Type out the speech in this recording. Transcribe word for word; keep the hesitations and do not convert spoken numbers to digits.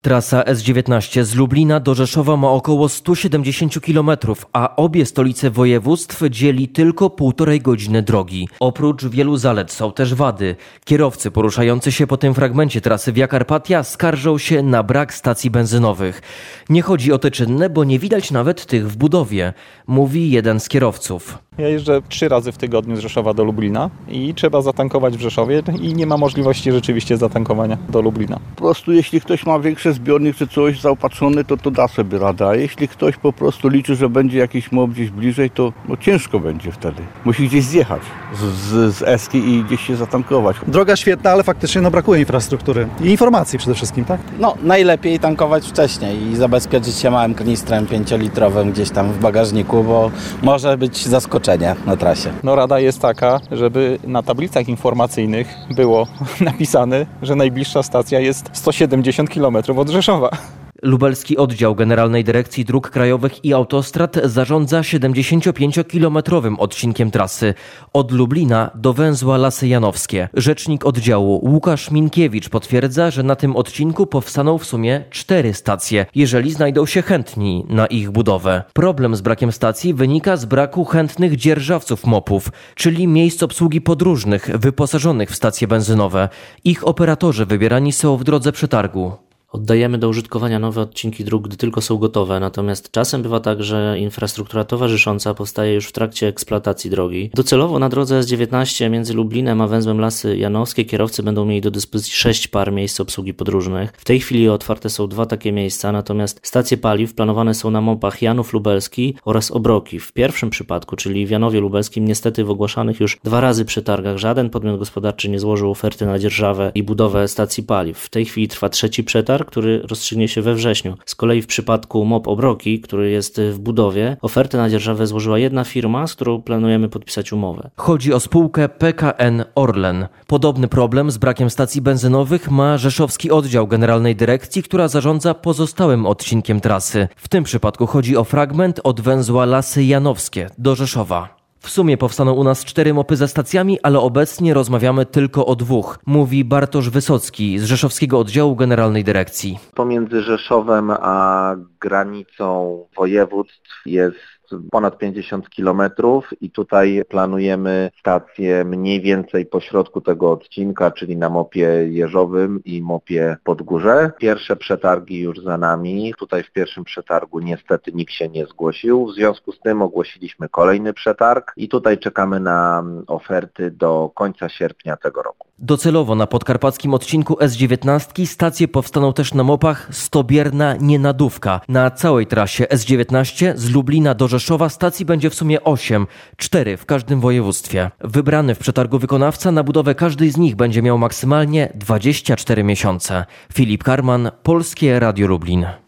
Trasa S dziewiętnaście z Lublina do Rzeszowa ma około sto siedemdziesiąt kilometrów, a obie stolice województw dzieli tylko półtorej godziny drogi. Oprócz wielu zalet są też wady. Kierowcy poruszający się po tym fragmencie trasy Via Carpatia skarżą się na brak stacji benzynowych. Nie chodzi o te czynne, bo nie widać nawet tych w budowie, mówi jeden z kierowców. Ja jeżdżę trzy razy w tygodniu z Rzeszowa do Lublina i trzeba zatankować w Rzeszowie i nie ma możliwości rzeczywiście zatankowania do Lublina. Po prostu jeśli ktoś ma większy zbiornik czy coś zaopatrzony, to to da sobie radę. A jeśli ktoś po prostu liczy, że będzie jakiś mop gdzieś bliżej, to no, ciężko będzie wtedy. Musi gdzieś zjechać z, z, z Eski i gdzieś się zatankować. Droga świetna, ale faktycznie no, brakuje infrastruktury i informacji przede wszystkim, tak? No najlepiej tankować wcześniej i zabezpieczyć się małym kanistrem pięciolitrowym gdzieś tam w bagażniku, bo może być zaskoczenie na trasie. No rada jest taka, żeby na tablicach informacyjnych było napisane, że najbliższa stacja jest sto siedemdziesiąt kilometrów od Rzeszowa. Lubelski Oddział Generalnej Dyrekcji Dróg Krajowych i Autostrad zarządza siedemdziesięciopięciokilometrowym odcinkiem trasy od Lublina do węzła Lasy Janowskie. Rzecznik oddziału Łukasz Minkiewicz potwierdza, że na tym odcinku powstaną w sumie cztery stacje, jeżeli znajdą się chętni na ich budowę. Problem z brakiem stacji wynika z braku chętnych dzierżawców mopów, czyli miejsc obsługi podróżnych wyposażonych w stacje benzynowe. Ich operatorzy wybierani są w drodze przetargu. Oddajemy do użytkowania nowe odcinki dróg, gdy tylko są gotowe, natomiast czasem bywa tak, że infrastruktura towarzysząca powstaje już w trakcie eksploatacji drogi. Docelowo na drodze S dziewiętnaście między Lublinem a węzłem Lasy Janowskie kierowcy będą mieli do dyspozycji sześć par miejsc obsługi podróżnych. W tej chwili otwarte są dwa takie miejsca, natomiast stacje paliw planowane są na mopach Janów Lubelski oraz Obroki. W pierwszym przypadku, czyli w Janowie Lubelskim, niestety w ogłaszanych już dwa razy przetargach żaden podmiot gospodarczy nie złożył oferty na dzierżawę i budowę stacji paliw. W tej chwili trwa trzeci przetarg, który rozstrzygnie się we wrześniu. Z kolei w przypadku MOP Obroki, który jest w budowie, ofertę na dzierżawę złożyła jedna firma, z którą planujemy podpisać umowę. Chodzi o spółkę P K N Orlen. Podobny problem z brakiem stacji benzynowych ma Rzeszowski Oddział Generalnej Dyrekcji, która zarządza pozostałym odcinkiem trasy. W tym przypadku chodzi o fragment od węzła Lasy Janowskie do Rzeszowa. W sumie powstaną u nas cztery mopy ze stacjami, ale obecnie rozmawiamy tylko o dwóch, mówi Bartosz Wysocki z Rzeszowskiego Oddziału Generalnej Dyrekcji. Pomiędzy Rzeszowem a granicą województw jest ponad pięćdziesiąt kilometrów i tutaj planujemy stację mniej więcej po środku tego odcinka, czyli na mopie Jeżowym i mopie Podgórze. Pierwsze przetargi już za nami. Tutaj w pierwszym przetargu niestety nikt się nie zgłosił. W związku z tym ogłosiliśmy kolejny przetarg i tutaj czekamy na oferty do końca sierpnia tego roku. Docelowo na podkarpackim odcinku S dziewiętnaście stacje powstaną też na mopach Stobierna-Nienadówka. Na całej trasie S dziewiętnaście z Lublina do Rzeszowa stacji będzie w sumie osiem, cztery w każdym województwie. Wybrany w przetargu wykonawca na budowę każdej z nich będzie miał maksymalnie dwadzieścia cztery miesiące. Filip Karman, Polskie Radio Lublin.